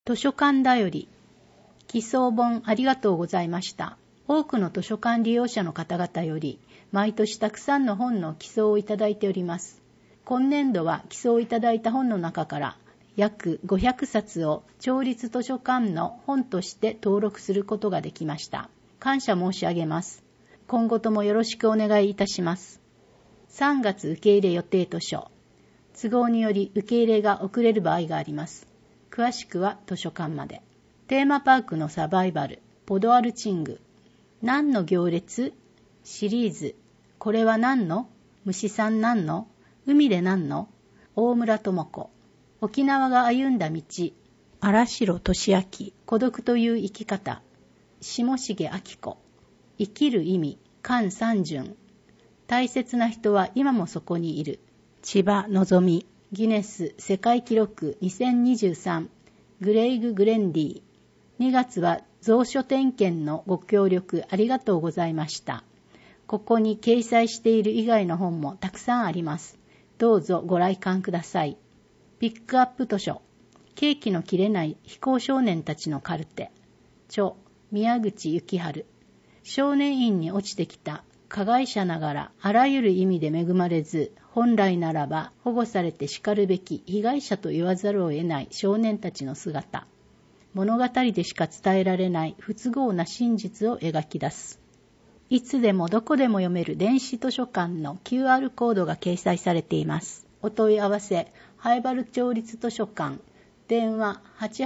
図書館だより、寄送本ありがとうございました。多くの図書館利用者の方々より、毎年たくさんの本の寄送をいただいております。今年度は寄送いただいた本の中から、約500冊を町立図書館の本として登録することができました。感謝申し上げます。今後ともよろしくお願いいたします。3月受け入れ予定図書。都合により受け入れが遅れる場合があります。詳しくは図書館まで。テーマパークのサバイバル、ポドアルチング。何の行列？シリーズ。これは何の？虫さん何の？海で何の？大村智子。沖縄が歩んだ道。荒城俊明。孤独という生き方。下重明子。生きる意味。菅三淳。大切な人は今もそこにいる。千葉のぞみ。ギネス世界記録2023。グレイグ・グレンディ。2月は蔵書点検のご協力ありがとうございました。ここに掲載している以外の本もたくさんあります。どうぞご来館ください。ピックアップ図書。ケーキの切れない非行少年たちのカルテ。著宮口幸春。少年院に落ちてきた加害者ながらあらゆる意味で恵まれず、本来ならば保護されてしかるべき被害者と言わざるを得ない少年たちの姿。物語でしか伝えられない不都合な真実を描き出す。いつでもどこでも読める電子図書館の QR コードが掲載されています。お問い合わせ、灰原町立図書館、電話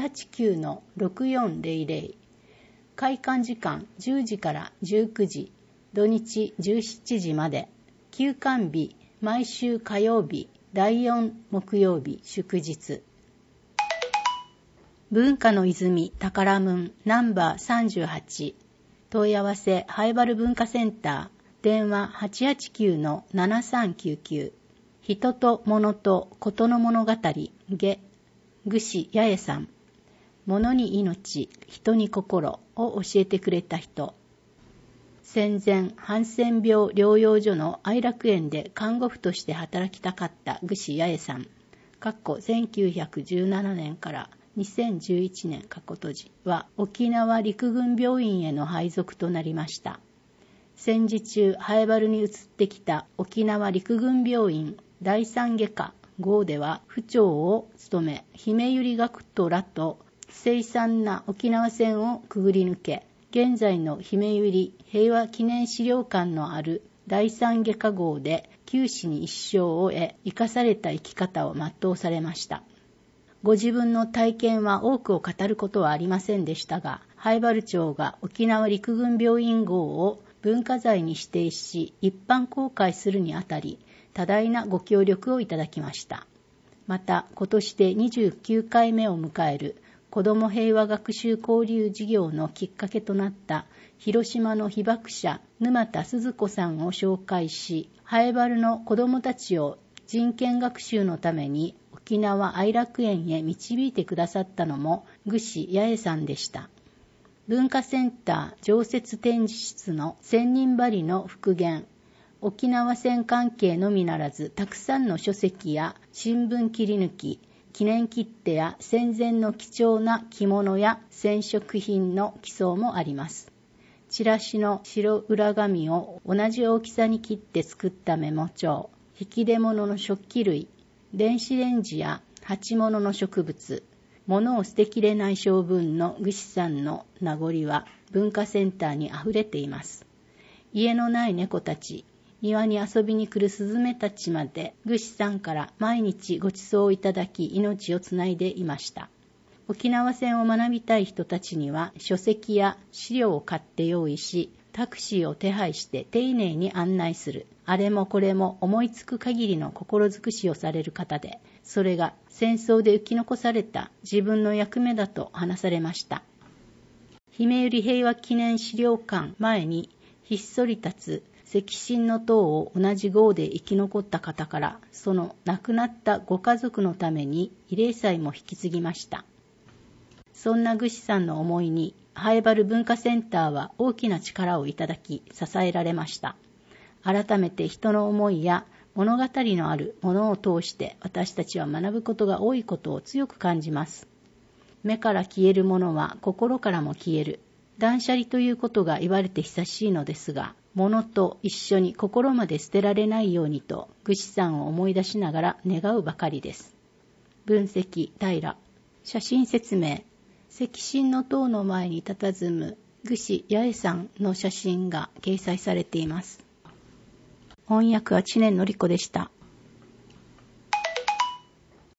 889-6400。開館時間10時から19時、土日17時まで。休館日、毎週火曜日、第4木曜日、祝日。文化の泉宝門ナンバー38。問い合わせ灰原文化センター電話 889-7399。人と物とことの物語下具志八重さん。物に命人に心を教えてくれた人。戦前ハンセン病療養所の愛楽園で看護婦として働きたかった具志八重さん。1917年から2011年閉じは沖縄陸軍病院への配属となりました。戦時中灰原に移ってきた沖縄陸軍病院第三外科号では府長を務め、姫百合学徒らと凄惨な沖縄戦をくぐり抜け、現在の姫百合平和記念資料館のある第三外科号で九死に一生を得、生かされた生き方を全うされました。ご自分の体験は多くを語ることはありませんでしたが、灰原町が沖縄陸軍病院号を文化財に指定し、一般公開するにあたり、多大なご協力をいただきました。また、今年で29回目を迎える子ども平和学習交流事業のきっかけとなった広島の被爆者沼田鈴子さんを紹介し、灰原の子どもたちを人権学習のために沖縄愛楽園へ導いてくださったのも具志八重さんでした。文化センター常設展示室の千人針の復元、沖縄戦関係のみならずたくさんの書籍や新聞切り抜き、記念切手や戦前の貴重な着物や染色品の寄贈もあります。チラシの白裏紙を同じ大きさに切って作ったメモ帳、引き出物の食器類、電子レンジや鉢物の植物、物を捨てきれない性分の具志さんの名残は文化センターにあふれています。家のない猫たち、庭に遊びに来るスズメたちまで具志さんから毎日ご馳走をいただき命をつないでいました。沖縄戦を学びたい人たちには書籍や資料を買って用意し、タクシーを手配して丁寧に案内する。あれもこれも思いつく限りの心尽くしをされる方で、それが戦争で生き残された自分の役目だと話されました。姫百合平和記念資料館前にひっそり立つ赤心の塔を同じ号で生き残った方から、その亡くなったご家族のために慰霊祭も引き継ぎました。そんな具志さんの思いに灰原文化センターは大きな力をいただき支えられました。改めて人の思いや物語のあるものを通して私たちは学ぶことが多いことを強く感じます。 目から消えるものは心からも消える。断捨離ということが言われて久しいのですが、物と一緒に心まで捨てられないようにと、愚痴さんを思い出しながら願うばかりです。分析、平。写真説明。石神の塔の前に佇む愚痴八重さんの写真が掲載されています。翻訳は知念のり子でした。